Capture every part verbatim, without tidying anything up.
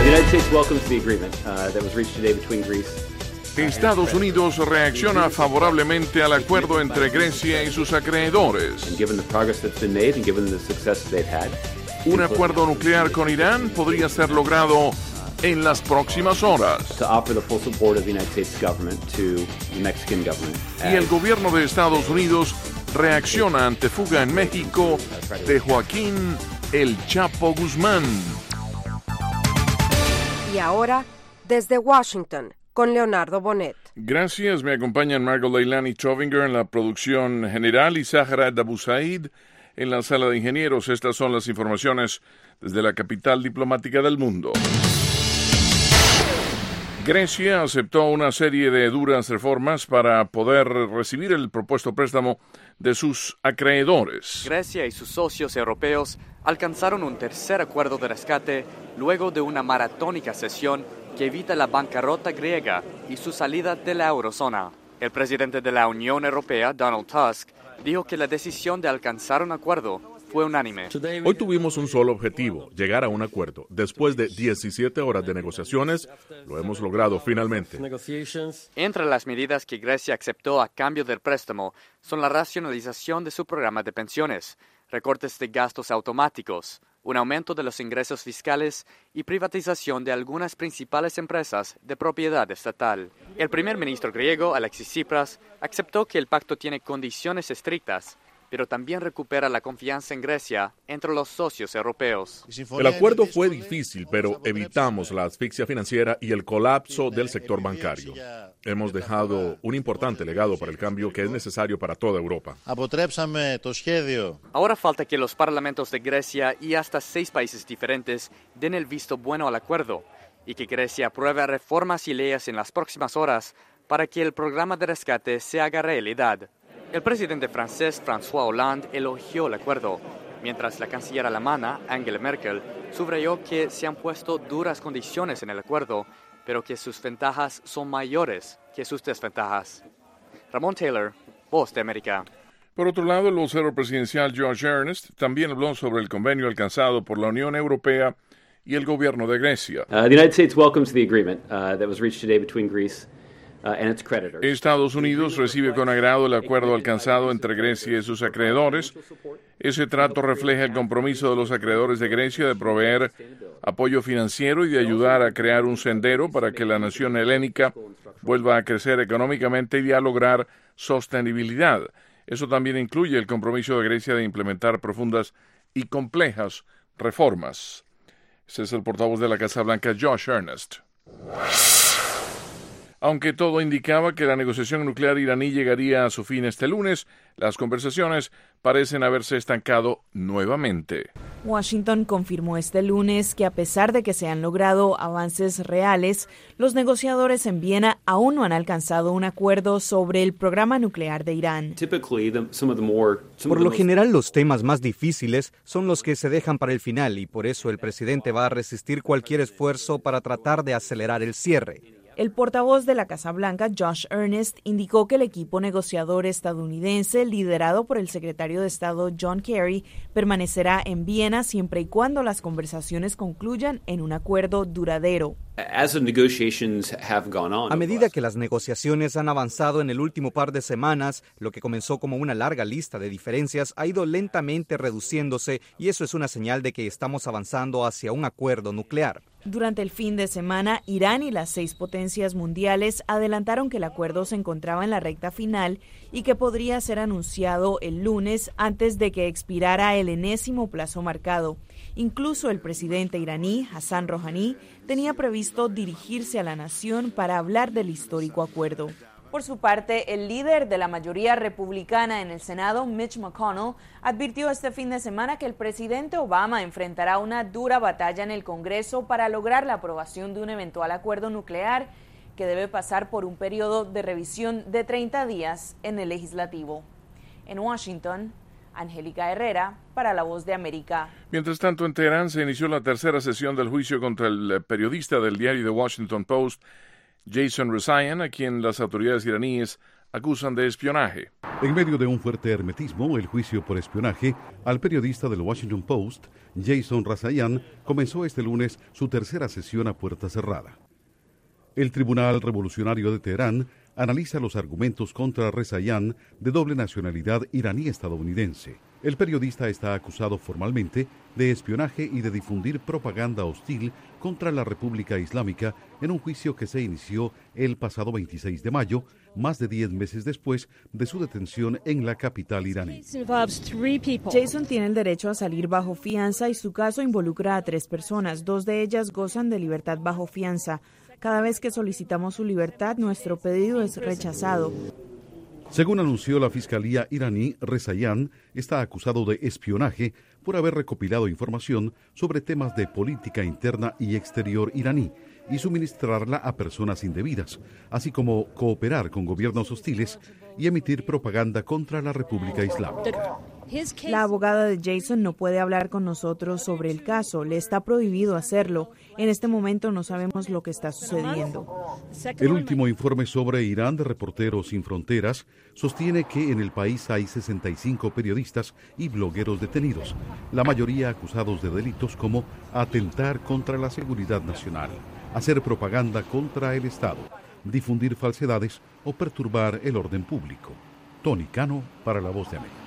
Estados Unidos reacciona favorablemente al acuerdo entre Grecia y sus acreedores. Un acuerdo nuclear con Irán podría ser logrado en las próximas horas. Y el gobierno de Estados Unidos reacciona ante fuga en México de Joaquín El Chapo Guzmán. Y ahora, desde Washington, con Leonardo Bonet. Gracias, me acompañan Margot Leilani Chovinger en la producción general y Sahara Dabusaid en la sala de ingenieros. Estas son las informaciones desde la capital diplomática del mundo. Grecia aceptó una serie de duras reformas para poder recibir el propuesto préstamo de sus acreedores. Grecia y sus socios europeos alcanzaron un tercer acuerdo de rescate luego de una maratónica sesión que evita la bancarrota griega y su salida de la eurozona. El presidente de la Unión Europea, Donald Tusk, dijo que la decisión de alcanzar un acuerdo fue unánime. Hoy tuvimos un solo objetivo, llegar a un acuerdo. Después de diecisiete horas de negociaciones, lo hemos logrado finalmente. Entre las medidas que Grecia aceptó a cambio del préstamo son la racionalización de su programa de pensiones, recortes de gastos automáticos, un aumento de los ingresos fiscales y privatización de algunas principales empresas de propiedad estatal. El primer ministro griego, Alexis Tsipras, aceptó que el pacto tiene condiciones estrictas, pero también recupera la confianza en Grecia entre los socios europeos. El acuerdo fue difícil, pero evitamos la asfixia financiera y el colapso del sector bancario. Hemos dejado un importante legado para el cambio que es necesario para toda Europa. Ahora falta que los parlamentos de Grecia y hasta seis países diferentes den el visto bueno al acuerdo y que Grecia apruebe reformas y leyes en las próximas horas para que el programa de rescate se haga realidad. El presidente francés François Hollande elogió el acuerdo, mientras la canciller alemana Angela Merkel subrayó que se han puesto duras condiciones en el acuerdo, pero que sus ventajas son mayores que sus desventajas. Ramón Taylor, Voz de América. Por otro lado, el vocero presidencial Josh Earnest también habló sobre el convenio alcanzado por la Unión Europea y el gobierno de Grecia. Uh, the United States welcomes the agreement uh, that was reached today between Greece Uh, and its creditors. Estados Unidos recibe con agrado el acuerdo alcanzado entre Grecia y sus acreedores. Ese trato refleja el compromiso de los acreedores de Grecia de proveer apoyo financiero y de ayudar a crear un sendero para que la nación helénica vuelva a crecer económicamente y a lograr sostenibilidad. Eso también incluye el compromiso de Grecia de implementar profundas y complejas reformas. Ese es el portavoz de la Casa Blanca, Josh Earnest. Aunque todo indicaba que la negociación nuclear iraní llegaría a su fin este lunes, las conversaciones parecen haberse estancado nuevamente. Washington confirmó este lunes que a pesar de que se han logrado avances reales, los negociadores en Viena aún no han alcanzado un acuerdo sobre el programa nuclear de Irán. Por lo general, los temas más difíciles son los que se dejan para el final y por eso el presidente va a resistir cualquier esfuerzo para tratar de acelerar el cierre. El portavoz de la Casa Blanca, Josh Earnest, indicó que el equipo negociador estadounidense, liderado por el secretario de Estado John Kerry, permanecerá en Viena siempre y cuando las conversaciones concluyan en un acuerdo duradero. A medida que las negociaciones han avanzado en el último par de semanas, lo que comenzó como una larga lista de diferencias ha ido lentamente reduciéndose y eso es una señal de que estamos avanzando hacia un acuerdo nuclear. Durante el fin de semana, Irán y las seis potencias mundiales adelantaron que el acuerdo se encontraba en la recta final y que podría ser anunciado el lunes antes de que expirara el enésimo plazo marcado. Incluso el presidente iraní, Hassan Rouhani, tenía previsto dirigirse a la nación para hablar del histórico acuerdo. Por su parte, el líder de la mayoría republicana en el Senado, Mitch McConnell, advirtió este fin de semana que el presidente Obama enfrentará una dura batalla en el Congreso para lograr la aprobación de un eventual acuerdo nuclear que debe pasar por un periodo de revisión de treinta días en el legislativo. En Washington, Angélica Herrera, para La Voz de América. Mientras tanto, en Teherán se inició la tercera sesión del juicio contra el periodista del diario The Washington Post, Jason Rezaian, a quien las autoridades iraníes acusan de espionaje. En medio de un fuerte hermetismo, el juicio por espionaje al periodista del Washington Post, Jason Rezaian, comenzó este lunes su tercera sesión a puerta cerrada. El Tribunal Revolucionario de Teherán analiza los argumentos contra Rezaian de doble nacionalidad iraní-estadounidense. El periodista está acusado formalmente de espionaje y de difundir propaganda hostil contra la República Islámica en un juicio que se inició el pasado veintiséis de mayo, más de diez meses después de su detención en la capital iraní. Jason tiene el derecho a salir bajo fianza y su caso involucra a tres personas. Dos de ellas gozan de libertad bajo fianza. Cada vez que solicitamos su libertad, nuestro pedido es rechazado. Según anunció la Fiscalía iraní, Rezaian está acusado de espionaje por haber recopilado información sobre temas de política interna y exterior iraní y suministrarla a personas indebidas, así como cooperar con gobiernos hostiles y emitir propaganda contra la República Islámica. La abogada de Jason no puede hablar con nosotros sobre el caso, le está prohibido hacerlo. En este momento no sabemos lo que está sucediendo. El último informe sobre Irán de Reporteros Sin Fronteras sostiene que en el país hay sesenta y cinco periodistas y blogueros detenidos, la mayoría acusados de delitos como atentar contra la seguridad nacional, hacer propaganda contra el Estado, difundir falsedades o perturbar el orden público. Tony Cano para La Voz de América.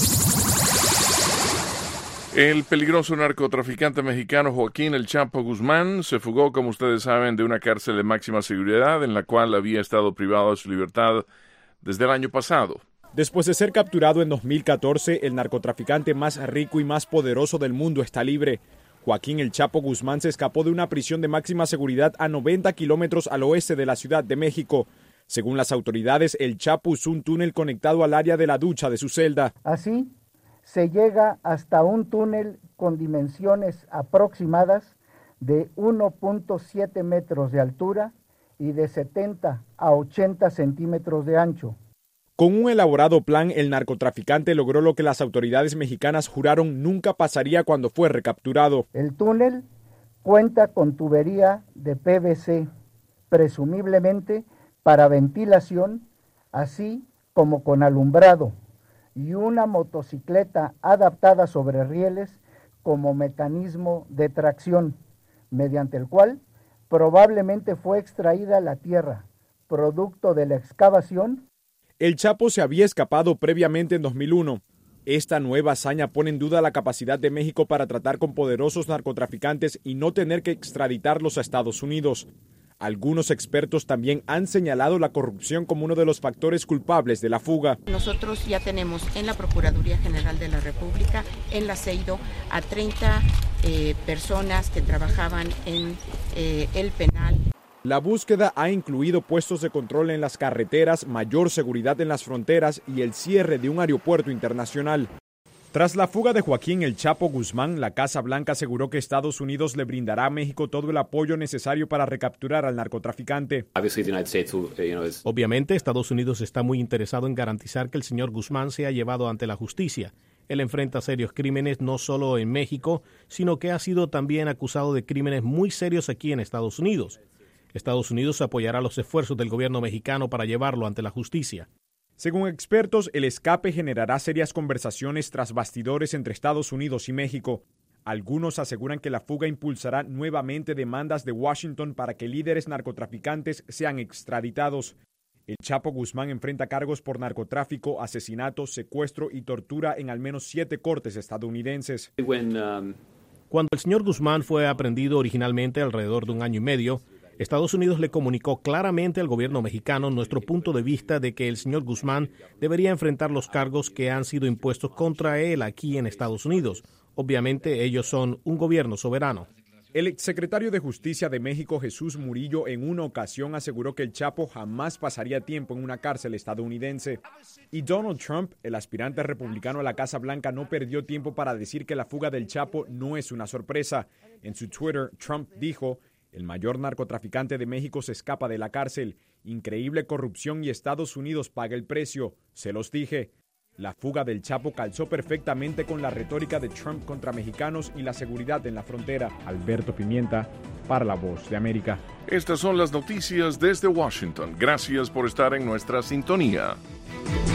El peligroso narcotraficante mexicano Joaquín El Chapo Guzmán se fugó, como ustedes saben, de una cárcel de máxima seguridad en la cual había estado privado de su libertad desde el año pasado. Después de ser capturado en dos mil catorce, el narcotraficante más rico y más poderoso del mundo está libre. Joaquín El Chapo Guzmán se escapó de una prisión de máxima seguridad a noventa kilómetros al oeste de la Ciudad de México. Según las autoridades, El Chapo usó un túnel conectado al área de la ducha de su celda. Así, se llega hasta un túnel con dimensiones aproximadas de uno punto siete metros de altura y de setenta a ochenta centímetros de ancho. Con un elaborado plan, el narcotraficante logró lo que las autoridades mexicanas juraron nunca pasaría cuando fue recapturado. El túnel cuenta con tubería de P V C, presumiblemente para ventilación, así como con alumbrado, y una motocicleta adaptada sobre rieles como mecanismo de tracción, mediante el cual probablemente fue extraída la tierra, producto de la excavación. El Chapo se había escapado previamente en dos mil uno. Esta nueva hazaña pone en duda la capacidad de México para tratar con poderosos narcotraficantes y no tener que extraditarlos a Estados Unidos. Algunos expertos también han señalado la corrupción como uno de los factores culpables de la fuga. Nosotros ya tenemos en la Procuraduría General de la República, en la CEIDO, a treinta eh, personas que trabajaban en eh, el penal. La búsqueda ha incluido puestos de control en las carreteras, mayor seguridad en las fronteras y el cierre de un aeropuerto internacional. Tras la fuga de Joaquín El Chapo Guzmán, la Casa Blanca aseguró que Estados Unidos le brindará a México todo el apoyo necesario para recapturar al narcotraficante. Obviamente, Estados Unidos está muy interesado en garantizar que el señor Guzmán sea llevado ante la justicia. Él enfrenta serios crímenes no solo en México, sino que ha sido también acusado de crímenes muy serios aquí en Estados Unidos. Estados Unidos apoyará los esfuerzos del gobierno mexicano para llevarlo ante la justicia. Según expertos, el escape generará serias conversaciones tras bastidores entre Estados Unidos y México. Algunos aseguran que la fuga impulsará nuevamente demandas de Washington para que líderes narcotraficantes sean extraditados. El Chapo Guzmán enfrenta cargos por narcotráfico, asesinato, secuestro y tortura en al menos siete cortes estadounidenses. Cuando el señor Guzmán fue aprehendido originalmente alrededor de un año y medio, Estados Unidos le comunicó claramente al gobierno mexicano nuestro punto de vista de que el señor Guzmán debería enfrentar los cargos que han sido impuestos contra él aquí en Estados Unidos. Obviamente ellos son un gobierno soberano. El exsecretario de Justicia de México, Jesús Murillo, en una ocasión aseguró que el Chapo jamás pasaría tiempo en una cárcel estadounidense. Y Donald Trump, el aspirante republicano a la Casa Blanca, no perdió tiempo para decir que la fuga del Chapo no es una sorpresa. En su Twitter, Trump dijo: el mayor narcotraficante de México se escapa de la cárcel. Increíble corrupción y Estados Unidos paga el precio. Se los dije. La fuga del Chapo calzó perfectamente con la retórica de Trump contra mexicanos y la seguridad en la frontera. Alberto Pimienta, para La Voz de América. Estas son las noticias desde Washington. Gracias por estar en nuestra sintonía.